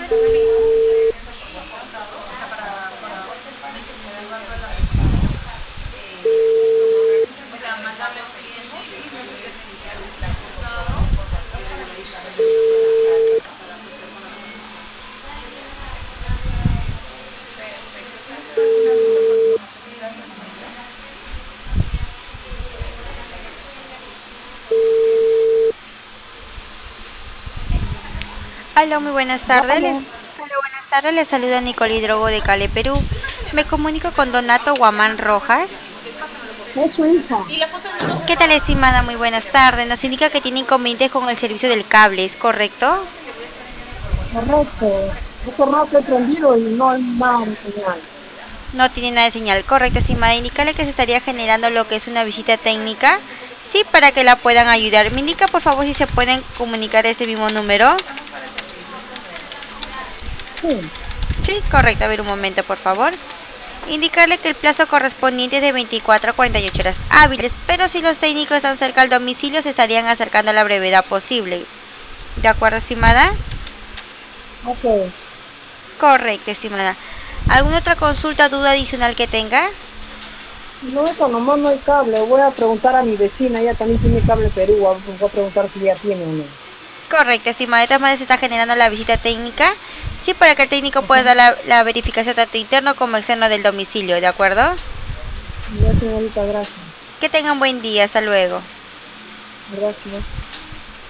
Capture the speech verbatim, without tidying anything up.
Hola, muy buenas tardes. Les, Hola, hola, buenas tardes. Les saluda Nicole Hidrogo de Cali, Perú. Me comunico con Donato Guamán Rojas. es su hija, ¿Qué tal, estimada? Muy buenas tardes. Nos indica que tiene inconvenientes con el servicio del cable, ¿es correcto? correcto. Hace rato he prendido y no hay nada de señal. No tiene nada de señal. Correcto, estimada. Indicarle que se estaría generando lo que es una visita técnica. Sí, para que la puedan ayudar. Me indica, por favor, si se pueden comunicar a ese mismo número. Sí, Sí, correcto. A ver, un momento, por favor. Indicarle que el plazo correspondiente es de veinticuatro a cuarenta y ocho horas hábiles, pero si los técnicos están cerca al domicilio, se estarían acercando a la brevedad posible. ¿De acuerdo, estimada? ok. Correcto, estimada. ¿Alguna otra consulta, duda adicional que tenga? No, eso nomás no hay cable. Voy a preguntar a mi vecina, ella también tiene cable Perú. Voy a voy a preguntar si ella tiene o no. Correcto, estimada. De todas maneras, se está generando la visita técnica. Sí, para que el técnico pueda Ajá. dar la, la verificación tanto interno como externo del domicilio, ¿de acuerdo? Ya, señorita, gracias. Que tengan buen día. Hasta luego. Gracias.